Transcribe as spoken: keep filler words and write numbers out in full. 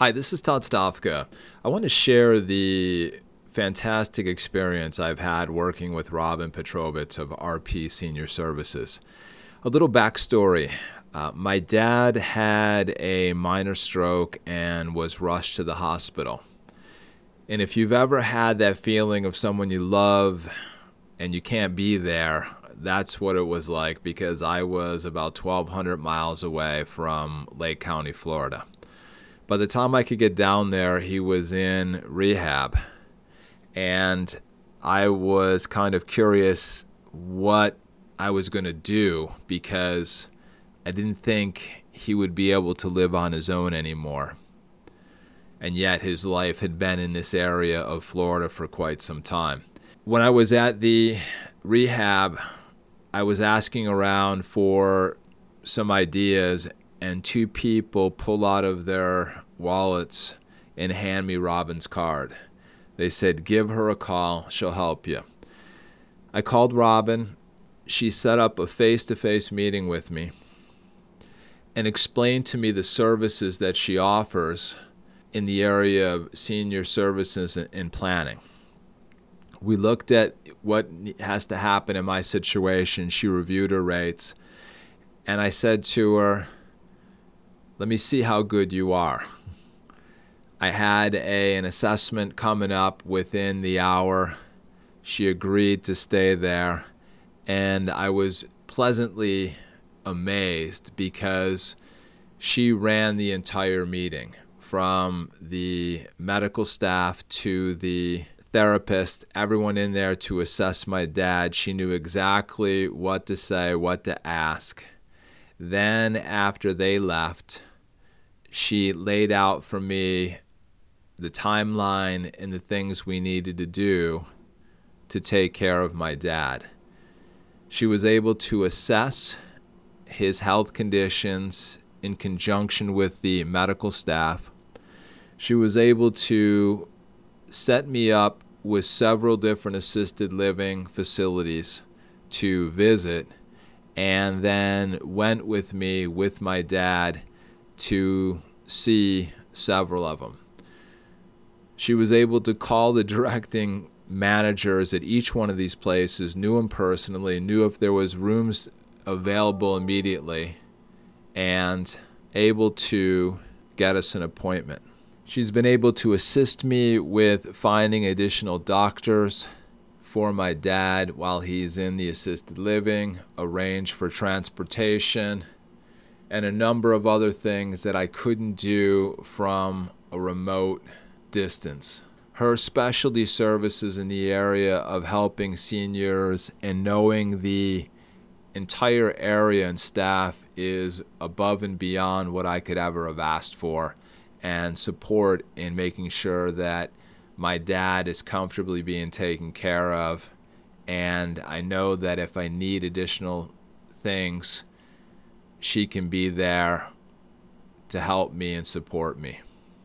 Hi, this is Todd Stofka. I want to share the fantastic experience I've had working with Robin Petrovitz of R P Senior Services. A little backstory. Uh, my dad had a minor stroke and was rushed to the hospital. And if you've ever had that feeling of someone you love and you can't be there, that's what it was like, because I was about twelve hundred miles away from Lake County, Florida. By the time I could get down there, he was in rehab. And I was kind of curious what I was going to do, because I didn't think he would be able to live on his own anymore. And yet his life had been in this area of Florida for quite some time. When I was at the rehab, I was asking around for some ideas, and two people pull out of their wallets and hand me Robin's card. They said, "Give her a call, she'll help you." I called Robin. She set up a face-to-face meeting with me and explained to me the services that she offers in the area of senior services and planning. We looked at what has to happen in my situation. She reviewed her rates, and I said to her, "Let me see how good you are." I had a, an assessment coming up within the hour. She agreed to stay there, and I was pleasantly amazed because she ran the entire meeting, from the medical staff to the therapist, everyone in there to assess my dad. She knew exactly what to say, what to ask. Then after they left, she laid out for me the timeline and the things we needed to do to take care of my dad. She was able to assess his health conditions in conjunction with the medical staff. She was able to set me up with several different assisted living facilities to visit, and then went with me with my dad to see several of them. She was able to call the directing managers at each one of these places, knew them personally, knew if there was rooms available immediately, and able to get us an appointment. She's been able to assist me with finding additional doctors for my dad while he's in the assisted living, arrange for transportation, and a number of other things that I couldn't do from a remote distance. Her specialty services in the area of helping seniors and knowing the entire area and staff is above and beyond what I could ever have asked for, and support in making sure that my dad is comfortably being taken care of. And I know that if I need additional things, she can be there to help me and support me.